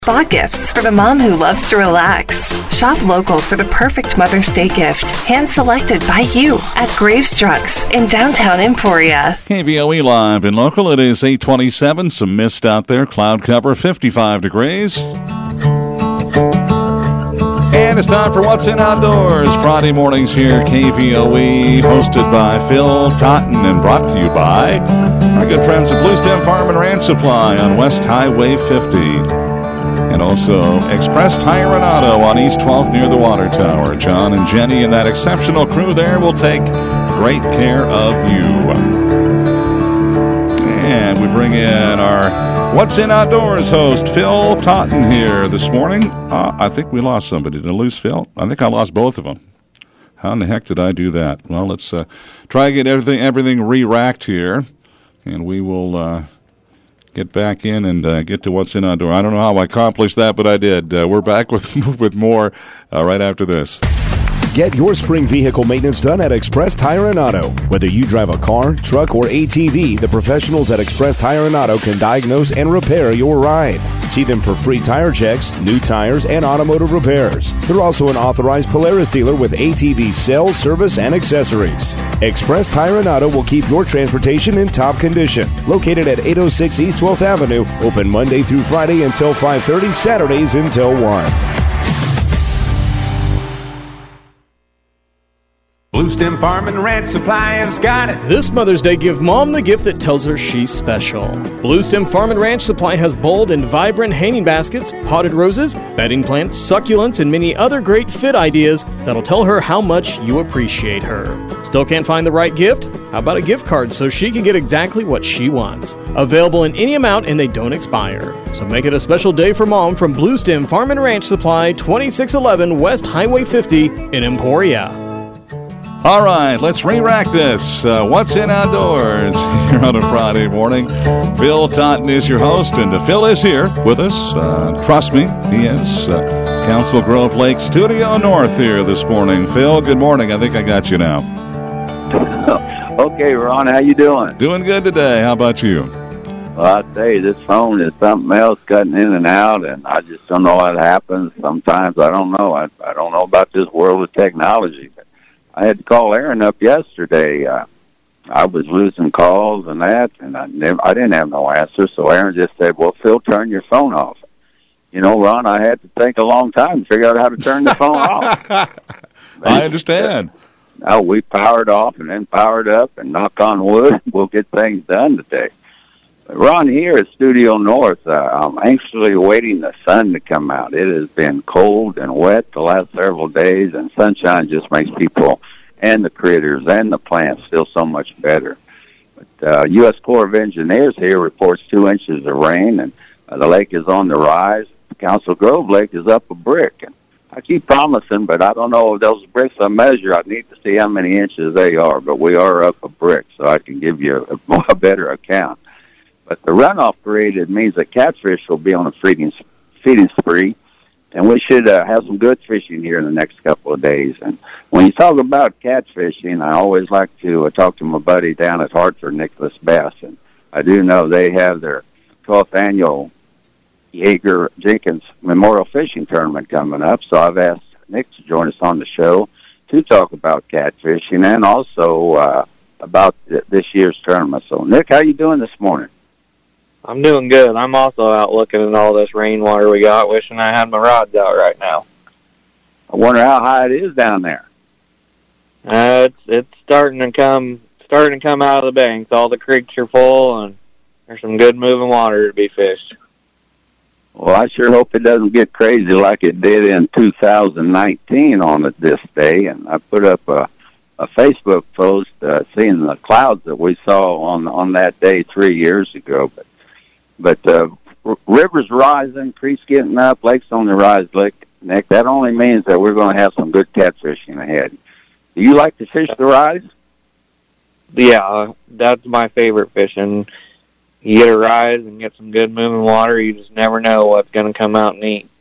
Spa gifts for the mom who loves to relax. Shop local for the perfect Mother's Day gift, hand-selected by you at Graves Trucks in downtown Emporia. KVOE Live and Local, it is 8:27. Some mist out there, cloud cover, 55 degrees. And it's time for What's in Outdoors. Friday mornings here, KVOE, hosted by Phil Totten and brought to you by our good friends at Blue Stem Farm and Ranch Supply on West Highway 50. And also Express Tire and Auto on East 12th near the Water Tower. John and Jenny and that exceptional crew there will take great care of you. And we bring in our What's in Outdoors host, Phil Totten, here this morning. I think we lost somebody. Did I lose Phil? I think I lost both of them. How in the heck did I do that? Well, let's try to get everything re-racked here, and we will get back in and get to What's in Outdoor. I don't know how I accomplished that, but I did. We're back with more right after this. Get your spring vehicle maintenance done at Express Tire and Auto. Whether you drive a car, truck, or ATV, the professionals at Express Tire and Auto can diagnose and repair your ride. See them for free tire checks, new tires, and automotive repairs. They're also an authorized Polaris dealer with ATV sales, service, and accessories. Express Tire and Auto will keep your transportation in top condition. Located at 806 East 12th Avenue, open Monday through Friday until 5:30, Saturdays until 1. Blue Stem Farm and Ranch Supply has got it. This Mother's Day, give Mom the gift that tells her she's special. Blue Stem Farm and Ranch Supply has bold and vibrant hanging baskets, potted roses, bedding plants, succulents, and many other great fit ideas that'll tell her how much you appreciate her. Still can't find the right gift? How about a gift card so she can get exactly what she wants? Available in any amount and they don't expire. So make it a special day for Mom from Blue Stem Farm and Ranch Supply, 2611 West Highway 50 in Emporia. All right, let's re-rack this. What's in Outdoors here on a Friday morning. Phil Totten is your host, and Phil is here with us. Trust me, he is. Council Grove Lake Studio North here this morning. Phil, good morning. I think I got you now. Okay, Ron, how you doing? Doing good today. How about you? Well, I tell you, this phone is something else, cutting in and out, and I just don't know what happens. Sometimes I don't know. I don't know about this world of technology. I had to call Aaron up yesterday. I was losing calls and that, and I didn't have no answer, so Aaron just said, well, Phil, turn your phone off. You know, Ron, I had to think a long time to figure out how to turn the phone off. I understand. We powered off and then powered up, and knock on wood, we'll get things done today. But Ron, here at Studio North, I'm anxiously awaiting the sun to come out. It has been cold and wet the last several days, and sunshine just makes people and the critters and the plants feel so much better. But U.S. Corps of Engineers here reports 2 inches of rain, and the lake is on the rise. Council Grove Lake is up a brick. And I keep promising, but I don't know if those bricks I measure. I need to see how many inches they are, but we are up a brick, so I can give you a better account. But the runoff created means that catfish will be on a feeding spree, and we should have some good fishing here in the next couple of days. And when you talk about catfishing, I always like to talk to my buddy down at Hartford, Nicholas Bass, and I do know they have their 12th annual Yeager Jenkins Memorial Fishing Tournament coming up, so I've asked Nick to join us on the show to talk about catfishing and also about this year's tournament. So, Nick, how you doing this morning? I'm doing good. I'm also out looking at all this rainwater we got, wishing I had my rods out right now. I wonder how high it is down there. It's starting to come out of the banks. All the creeks are full, and there's some good moving water to be fished. Well, I sure hope it doesn't get crazy like it did in 2019 on this day. And I put up a Facebook post seeing the clouds that we saw on that day 3 years ago. But rivers rising, creeks getting up, lakes on the rise, Nick. That only means that we're going to have some good catfishing ahead. Do you like to fish the rise? Yeah, that's my favorite fishing. You get a rise and get some good moving water, you just never know what's going to come out and eat.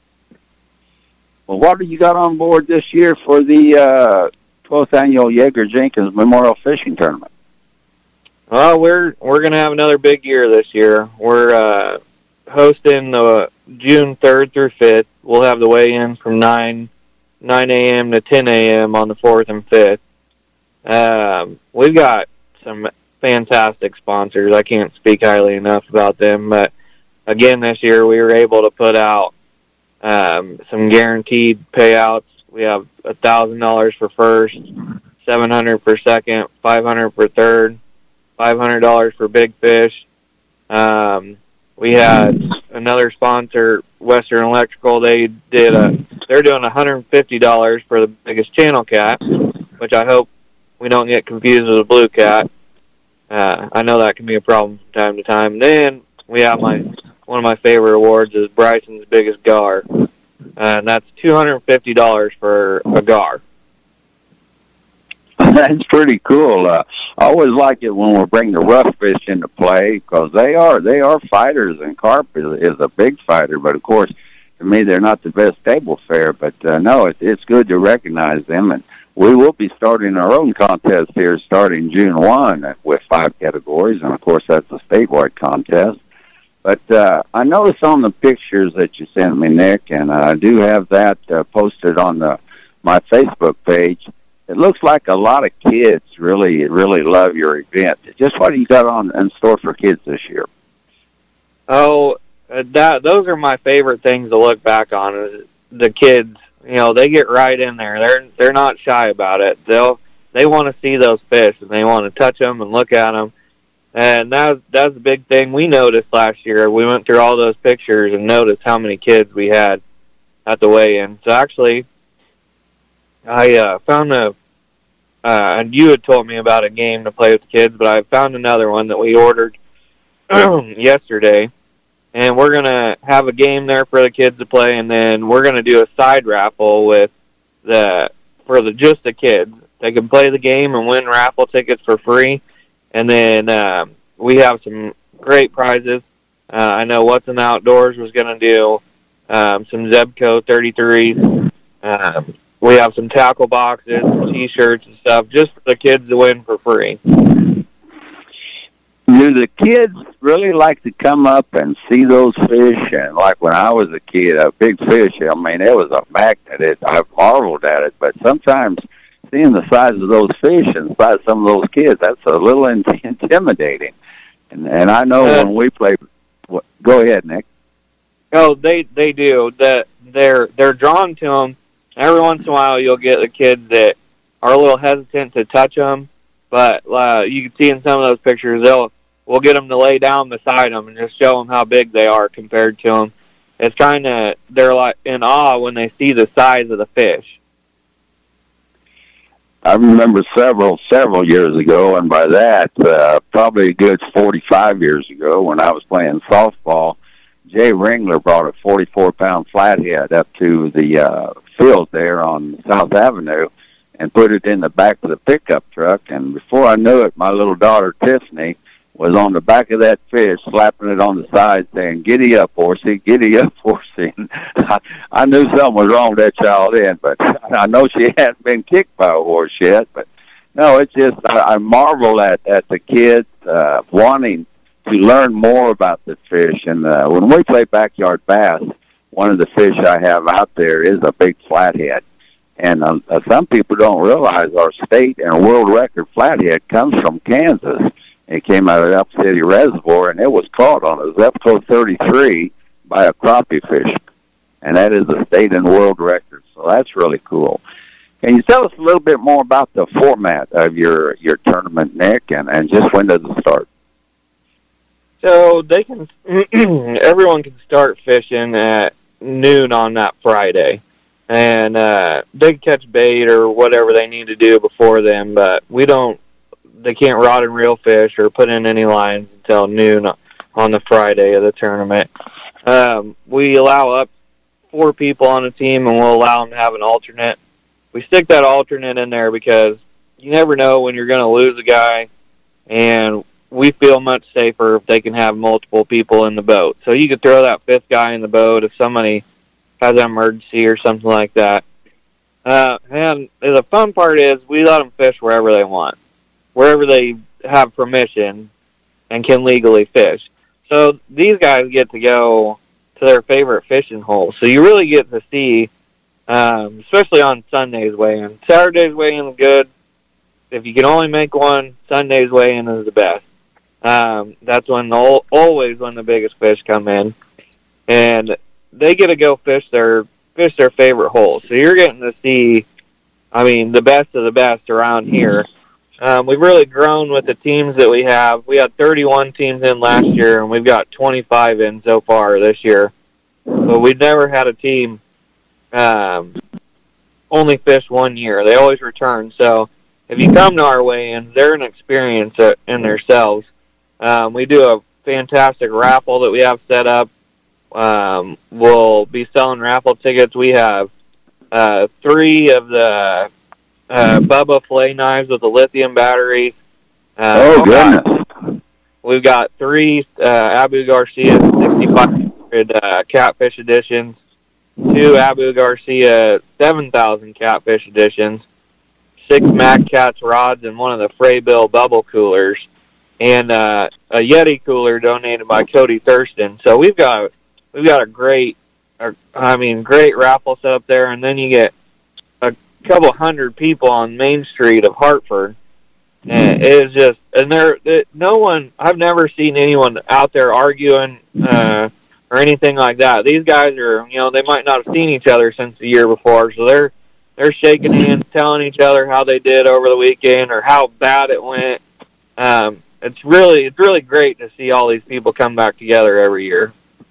Well, what do you got on board this year for the 12th annual Yeager Jenkins Memorial Fishing Tournament? Well, we're going to have another big year this year. We're hosting the June 3rd through 5th. We'll have the weigh-in from 9 a.m. to 10 a.m. on the 4th and 5th. We've got some fantastic sponsors. I can't speak highly enough about them, but again, this year we were able to put out some guaranteed payouts. We have $1,000 for first, $700 for second, $500 for third, $500 for big fish. We had another sponsor, Western Electrical. They're doing $150 for the biggest channel cat, which I hope we don't get confused with a blue cat. I know that can be a problem from time to time. Then we have one of my favorite awards is Bryson's biggest gar, and that's $250 for a gar. That's pretty cool. I always like it when we bring the rough fish into play because they are fighters, and carp is a big fighter. But of course, to me, they're not the best table fare. But no, it's good to recognize them, and we will be starting our own contest here starting June 1 with 5 categories, and of course that's a statewide contest. But I noticed on the pictures that you sent me, Nick, and I do have that posted on my Facebook page. It looks like a lot of kids really love your event. Just what do you got in store for kids this year? Oh, those are my favorite things to look back on. Is the kids, they get right in there. They're not shy about it. They want to see those fish and they want to touch them and look at them. And that's a big thing we noticed last year. We went through all those pictures and noticed how many kids we had at the weigh-in. So actually, I found and you had told me about a game to play with the kids, but I found another one that we ordered yesterday. And we're going to have a game there for the kids to play, and then we're going to do a side raffle just the kids. They can play the game and win raffle tickets for free. And then we have some great prizes. I know What's in the Outdoors was going to do some Zebco 33s. We have some tackle boxes, T-shirts and stuff, just for the kids to win for free. Do the kids really like to come up and see those fish? And like when I was a kid, a big fish, I mean, it was a magnet. I marveled at it. But sometimes seeing the size of those fish and the size of some of those kids, that's a little intimidating. And I know when we play... Go ahead, Nick. Oh, they do. They're drawn to them. Every once in a while, you'll get the kids that are a little hesitant to touch them, but you can see in some of those pictures, we'll get them to lay down beside them and just show them how big they are compared to them. It's they're like in awe when they see the size of the fish. I remember several years ago, and by that, probably a good 45 years ago, when I was playing softball, Jay Ringler brought a 44-pound flathead up to the field there on South Avenue and put it in the back of the pickup truck. And before I knew it, my little daughter, Tiffany, was on the back of that fish, slapping it on the side, saying, "Giddy up, horsey, giddy up, horsey." I knew something was wrong with that child then, but I know she hadn't been kicked by a horse yet. But no, it's just, I marvel at the kids wanting to learn more about the fish. And when we play backyard bass, one of the fish I have out there is a big flathead. And some people don't realize our state and world record flathead comes from Kansas. It came out of Elk City Reservoir, and it was caught on a Zebco 33 by a crappie fish. And that is a state and world record. So that's really cool. Can you tell us a little bit more about the format of your tournament, Nick, and just when does it start? So everyone can start fishing at noon on that Friday. And they can catch bait or whatever they need to do before then, but they can't rod and reel fish or put in any lines until noon on the Friday of the tournament. We allow up 4 people on a team, and we'll allow them to have an alternate. We stick that alternate in there because you never know when you're going to lose a guy, and we feel much safer if they can have multiple people in the boat. So you could throw that 5th guy in the boat if somebody has an emergency or something like that. And the fun part is we let them fish wherever they want, wherever they have permission and can legally fish. So these guys get to go to their favorite fishing hole. So you really get to see, especially on Sunday's weigh-in. Saturday's weigh-in is good. If you can only make one, Sunday's weigh-in is the best. That's when always when the biggest fish come in, and they get to go fish their favorite holes. So you're getting to see, the best of the best around here. We've really grown with the teams that we have. We had 31 teams in last year, and we've got 25 in so far this year. But we've never had a team only fish 1 year. They always return. So if you come to our weigh-ins, they're an experience in themselves. We do a fantastic raffle that we have set up. We'll be selling raffle tickets. We have 3 of the Bubba fillet knives with a lithium battery. Goodness. We've got 3 Abu Garcia 6500 catfish editions, 2 Abu Garcia 7000 catfish editions, 6 Mac Cats rods, and one of the Freybill bubble coolers, and a Yeti cooler donated by Cody Thurston. So we've got a great raffle set up there, and then you get a couple hundred people on Main Street of Hartford. And it is just, and I've never seen anyone out there arguing or anything like that. These guys are, they might not have seen each other since the year before, so they're shaking hands, telling each other how they did over the weekend or how bad it went. It's really great to see all these people come back together every year.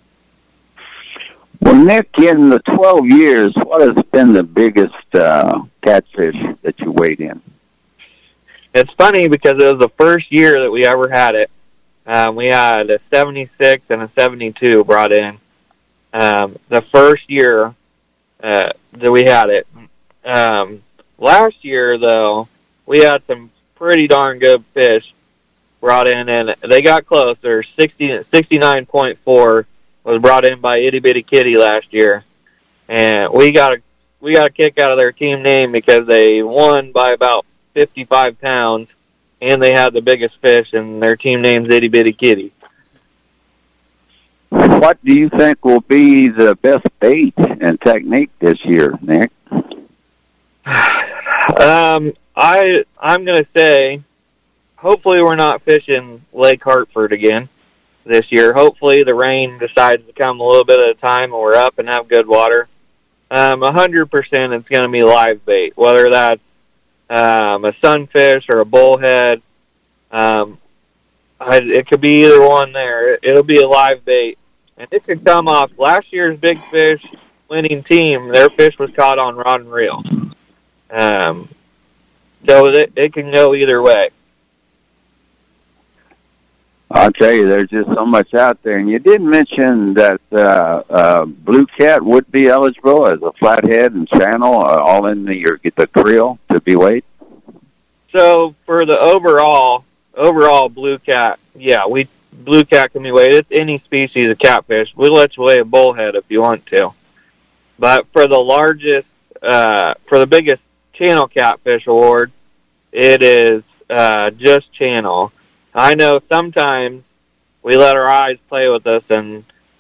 Well, Nick, in the 12 years, what has been the biggest catfish that you weighed in? It's funny because it was the first year that we ever had it. We had a 76 and a 72 brought in. The first year that we had it. Last year, though, we had some pretty darn good fish brought in, and they got close. There's 69.4 was brought in by Itty Bitty Kitty last year, and we got a kick out of their team name because they won by about 55 pounds, and they had the biggest fish, and their team name's Itty Bitty Kitty. What do you think will be the best bait and technique this year, Nick? I'm going to say, hopefully we're not fishing Lake Hartford again this year. Hopefully the rain decides to come a little bit at a time and we're up and have good water. 100% it's going to be live bait, whether that's a sunfish or a bullhead. It could be either one there. It'll be a live bait. And it could come off last year's big fish winning team. Their fish was caught on rod and reel. So it can go either way. I'll tell you, there's just so much out there. And you did mention that Blue Cat would be eligible as a flathead and channel, all in the creel to be weighed. So for the overall Blue Cat, Blue Cat can be weighed. It's any species of catfish. We'll let you weigh a bullhead if you want to. But for the largest, for the biggest channel catfish award, it is just channel. I know sometimes we let our eyes play with us, and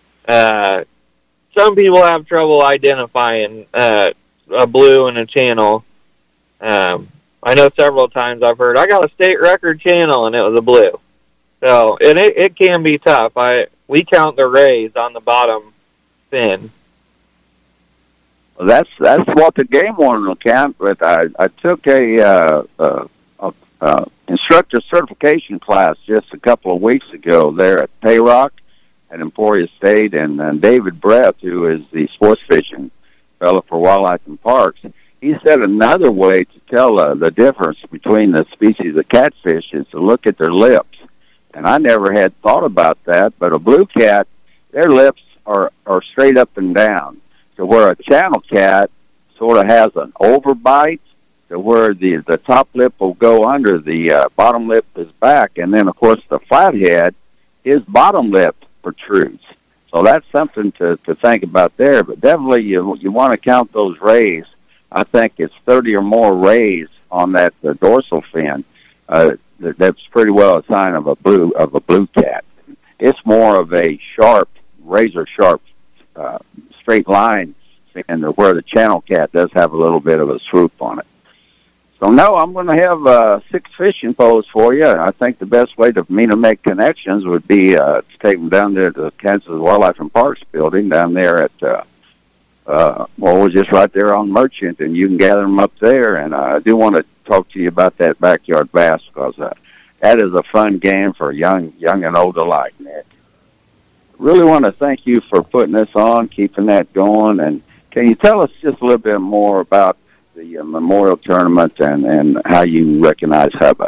some people have trouble identifying a blue and a channel. I know several times I've heard, I got a state record channel, and it was a blue. So, and it can be tough. We count the rays on the bottom fin. Well, that's what the game warden will count. But I took a instructor certification class just a couple of weeks ago there at Payrock at Emporia State, and David Brett, who is the sports fishing fellow for Wildlife and Parks, he said another way to tell the difference between the species of catfish is to look at their lips. And I never had thought about that, but a blue cat, their lips are straight up and down. So where a channel cat sort of has an overbite, to where the top lip will go under, the bottom lip is back, and then, of course, the flathead, his bottom lip protrudes. So that's something to think about there. But definitely you want to count those rays. I think it's 30 or more rays on that dorsal fin. That's pretty well a sign of a blue cat. it's more of a sharp, razor-sharp, straight line, and where the channel cat does have a little bit of a swoop on it. So, no, I'm going to have 6 fishing poles for you. I think the best way for me to make connections would be to take them down there to the Kansas Wildlife and Parks building down there at, we're just right there on Merchant, and you can gather them up there. And I do want to talk to you about that backyard bass, because that is a fun game for young and old alike, Nick. Really want to thank you for putting this on, keeping that going. And can you tell us just a little bit more about the Memorial Tournament and how you recognize Hubba?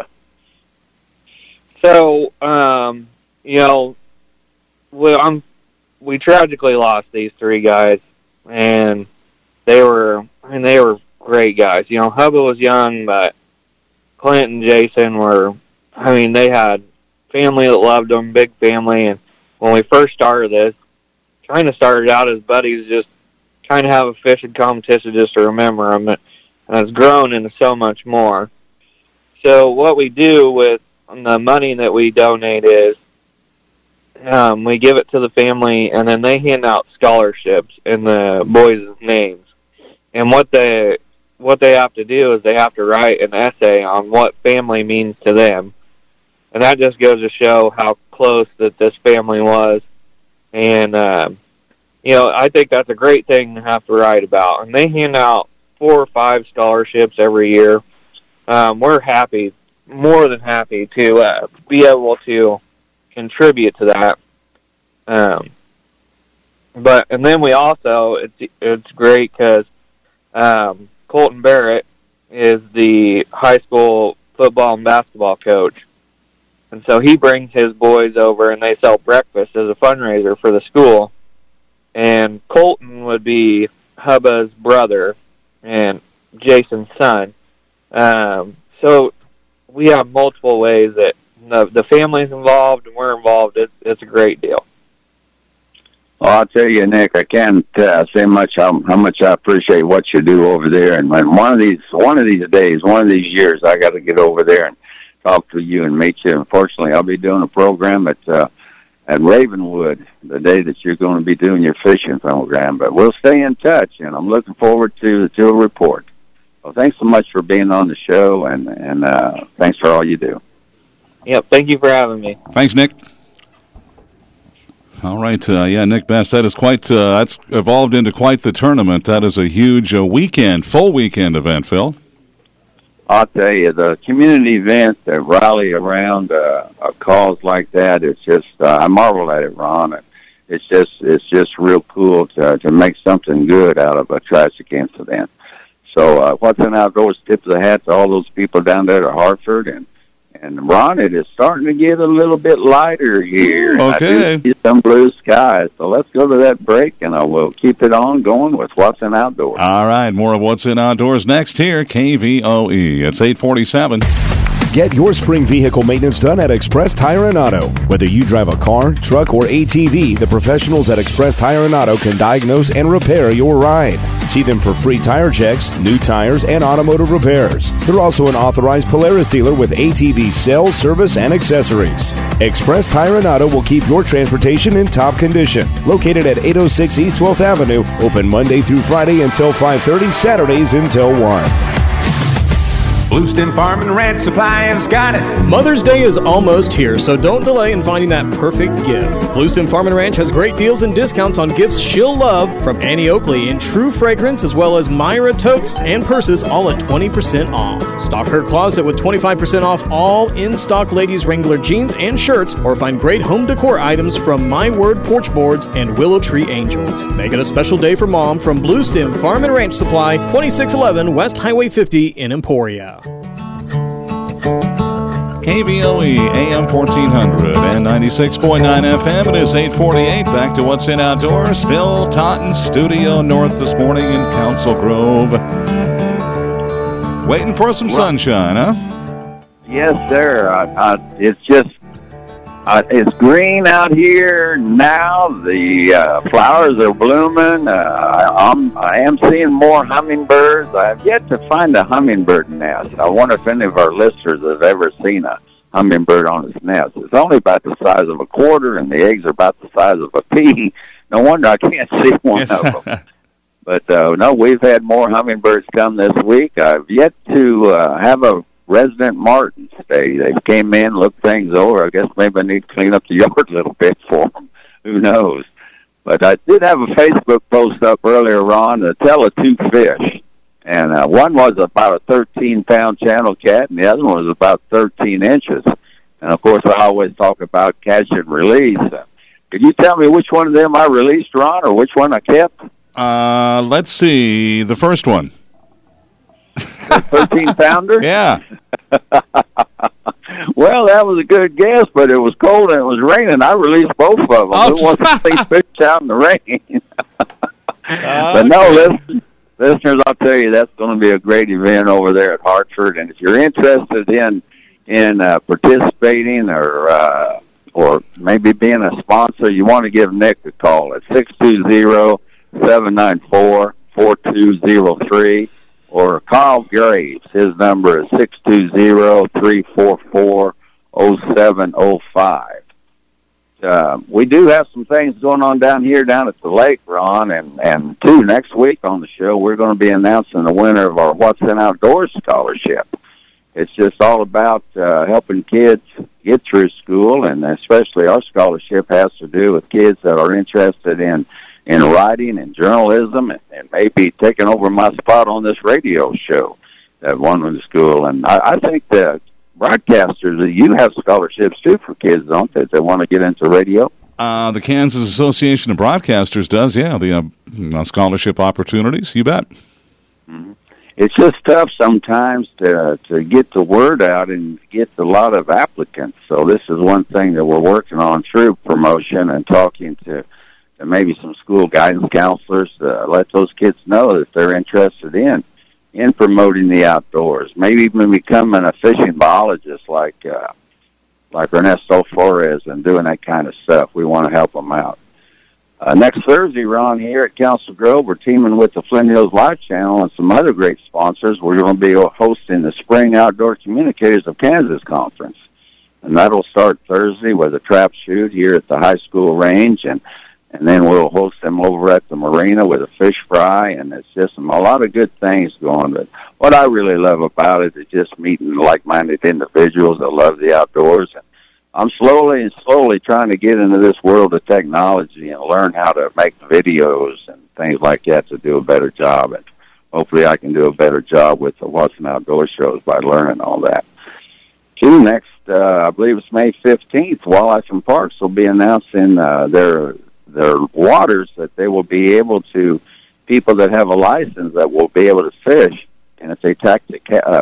So, we tragically lost these 3 guys, and they were great guys. Hubba was young, but Clint and Jason they had family that loved them, big family. And when we first started this, kind of started out as buddies, just trying to have a fishing competition just to remember them. And it's grown into so much more. So what we do with the money that we donate is we give it to the family, and then they hand out scholarships in the boys' names. And what they have to do is they have to write an essay on what family means to them. And that just goes to show how close that this family was. And, I think that's a great thing to have to write about. And they hand out 4 or 5 scholarships every year. We're happy, more than happy, to be able to contribute to that. And then we also, it's great because Colton Barrett is the high school football and basketball coach. And so he brings his boys over, and they sell breakfast as a fundraiser for the school. And Colton would be Hubba's brother and Jason's son. So we have multiple ways that the family's involved and we're involved. It's a great deal. Well, I'll tell you, Nick, I can't say much how much I appreciate what you do over there. And one of these days, one of these years, I got to get over there and talk to you and meet you. Unfortunately, I'll be doing a program at Ravenwood the day that you're going to be doing your fishing program. But we'll stay in touch, and I'm looking forward to a report. Well, thanks so much for being on the show, and thanks for all you do. Yep, thank you for having me. Thanks, Nick. All right, Nick Best, that is that's evolved into quite the tournament. That is a huge full weekend event, Phil. I'll tell you, the community events that rally around a cause like that, it's just, I marvel at it, Ron. It's just real cool to make something good out of a tragic incident. So, What's in Outdoors, tip of the hat to all those people down there at Hartford. And Ron, it is starting to get a little bit lighter here. Okay. I do see some blue skies. So let's go to that break, and I will keep it on going with What's in Outdoors. All right, more of What's in Outdoors next here, KVOE. It's 8:47. Get your spring vehicle maintenance done at Express Tire and Auto. Whether you drive a car, truck, or ATV, the professionals at Express Tire and Auto can diagnose and repair your ride. See them for free tire checks, new tires, and automotive repairs. They're also an authorized Polaris dealer with ATV sales, service, and accessories. Express Tire and Auto will keep your transportation in top condition. Located at 806 East 12th Avenue, open Monday through Friday until 5:30, Saturdays until 1. Blue Stem Farm and Ranch Supply has got it. Mother's Day is almost here, so don't delay in finding that perfect gift. Blue Stem Farm and Ranch has great deals and discounts on gifts she'll love, from Annie Oakley in True Fragrance, as well as Myra totes and purses, all at 20% off. Stock her closet with 25% off all in-stock ladies' Wrangler jeans and shirts, or find great home decor items from My Word porch boards and Willow Tree Angels. Make it a special day for Mom from Blue Stem Farm and Ranch Supply, 2611 West Highway 50 in Emporia. KVOE AM 1400 and 96.9 FM. It is 8:48. Back to What's in Outdoors. Phil Totten, Studio North this morning in Council Grove. Waiting for some sunshine, huh? Yes, sir. It's just, it's green out here now. The flowers are blooming. I am seeing more hummingbirds. I have yet to find a hummingbird nest. I wonder if any of our listeners have ever seen a hummingbird on its nest. It's only about the size of a quarter, and the eggs are about the size of a pea. No wonder I can't see one of them. But, no, we've had more hummingbirds come this week. I've yet to have a resident martin stay. They came in, looked things over. I guess maybe I need to clean up the yard a little bit for them. Who knows? But I did have a Facebook post up earlier, Ron, to tell of two fish. And one was about a 13-pound channel cat, and the other one was about 13 inches. And, of course, I always talk about catch and release. Could you tell me which one of them I released, Ron, or which one I kept? Let's see. The first one. The 13-pounder? Yeah. Well, that was a good guess, but it was cold and it was raining. I released both of them. Oh. Who wants to see fish out in the rain? But no, listeners, I'll tell you, that's going to be a great event over there at Hartford. And if you're interested in participating or maybe being a sponsor, you want to give Nick a call at 620-794-4203. Or Carl Graves. His number is 620-344-0705. We do have some things going on down at the lake, Ron, and too, next week on the show, we're going to be announcing the winner of our What's in Outdoors scholarship. It's just all about helping kids get through school, and especially our scholarship has to do with kids that are interested in writing and journalism, and maybe taking over my spot on this radio show that won with the school. And I think the broadcasters, you have scholarships too for kids, don't they, that want to get into radio? The Kansas Association of Broadcasters does, yeah, the scholarship opportunities, you bet. Mm-hmm. It's just tough sometimes to get the word out and get a lot of applicants. So this is one thing that we're working on through promotion and talking to maybe some school guidance counselors to let those kids know that they're interested in promoting the outdoors. Maybe even becoming a fishing biologist like Ernesto Flores and doing that kind of stuff. We want to help them out. Next Thursday, Ron, here at Council Grove, we're teaming with the Flint Hills Live Channel and some other great sponsors. We're going to be hosting the Spring Outdoor Communicators of Kansas Conference. And that'll start Thursday with a trap shoot here at the high school range, and then we'll host them over at the marina with a fish fry, and it's just a lot of good things going. But what I really love about it is just meeting like-minded individuals that love the outdoors. And I'm slowly trying to get into this world of technology and learn how to make videos and things like that to do a better job. And hopefully I can do a better job with the What's in Outdoors shows by learning all that. Next, I believe it's May 15th, Wildlife and Parks will be announcing their waters that they will be able to, people that have a license that will be able to fish, and if they catch a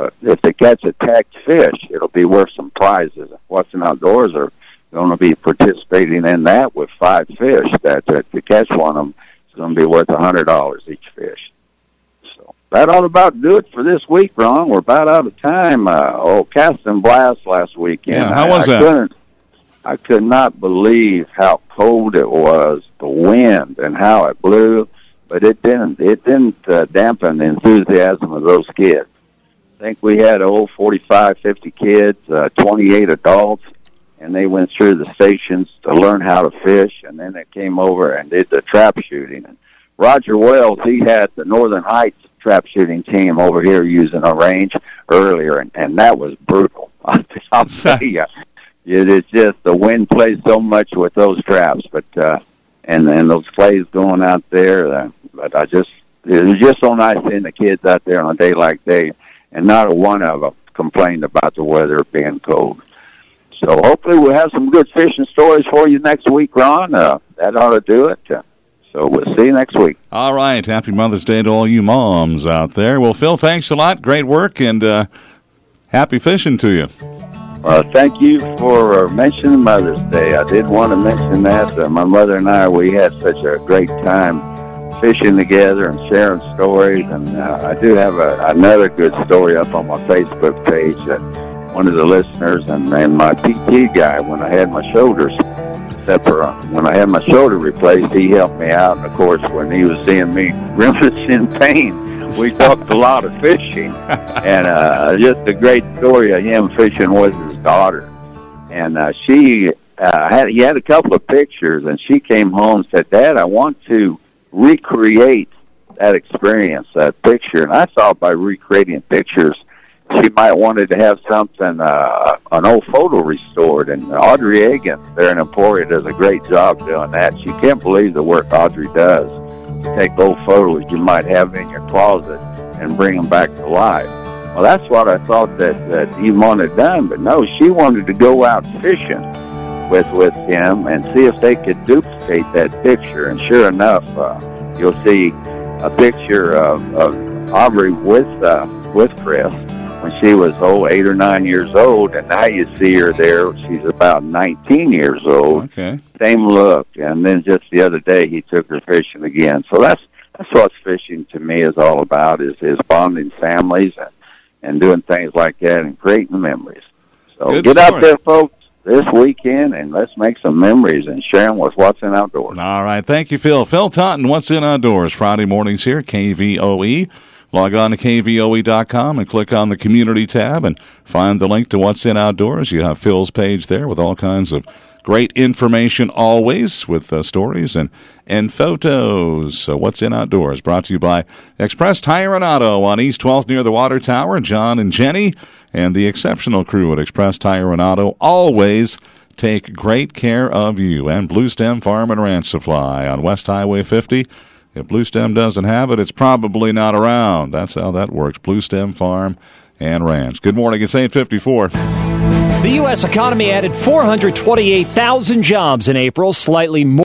tagged fish, it'll be worth some prizes. What's in Outdoors are going to be participating in that with 5 fish that to catch one of them is going to be worth $100 each fish. So that ought about do it for this week, Ron. We're about out of time. Casting Blast last weekend. Yeah, how was that? I could not believe how cold it was, the wind, and how it blew, but it didn't dampen the enthusiasm of those kids. I think we had 45, 50 kids, 28 adults, and they went through the stations to learn how to fish, and then they came over and did the trap shooting. And Roger Wells, he had the Northern Heights trap shooting team over here using a range earlier, and that was brutal. I'll tell you. It's just the wind plays so much with those traps, but and those clays going out there. But it was just so nice seeing the kids out there on a day like today, and not a one of them complained about the weather being cold. So hopefully we'll have some good fishing stories for you next week, Ron. That ought to do it. So we'll see you next week. All right. Happy Mother's Day to all you moms out there. Well, Phil, thanks a lot. Great work, and happy fishing to you. Thank you for mentioning Mother's Day. I did want to mention that. My mother and I, we had such a great time fishing together and sharing stories. And I do have another good story up on my Facebook page that one of the listeners and my PT guy, when I had my shoulders, when I had my shoulder replaced, he helped me out. And, of course, when he was seeing me grimacing in pain, we talked a lot of fishing, and just a great story of him fishing with his daughter. And he had a couple of pictures, and she came home and said, "Dad, I want to recreate that experience, that picture." And I thought by recreating pictures, she might wanted to have something, an old photo restored. And Audrey Agan there in Emporia does a great job doing that. She can't believe the work Audrey does. Take old photos you might have in your closet and bring them back to life. Well, that's what I thought that he wanted done. But no, she wanted to go out fishing with him and see if they could duplicate that picture. And sure enough, you'll see a picture of Aubrey with Chris when she was 8 or 9 years old, and now you see her there. She's about 19 years old. Okay. Same look. And then just the other day, he took her fishing again. So that's what fishing to me is all about: is bonding families and doing things like that and creating memories. So Good get story. out there, folks, this weekend, and let's make some memories and share them with What's in Outdoors. All right. Thank you, Phil. Phil Totten, What's in Outdoors, Friday mornings here, KVOE. Log on to KVOE.com and click on the Community tab and find the link to What's in Outdoors. You have Phil's page there with all kinds of great information always, with stories and photos. So What's in Outdoors, brought to you by Express Tire and Auto on East 12th near the Water Tower. John and Jenny and the exceptional crew at Express Tire and Auto always take great care of you. And Blue Stem Farm and Ranch Supply on West Highway 50. If Blue Stem doesn't have it, it's probably not around. That's how that works. Blue Stem Farm and Ranch. Good morning. It's 8:54. The U.S. economy added 428,000 jobs in April, slightly more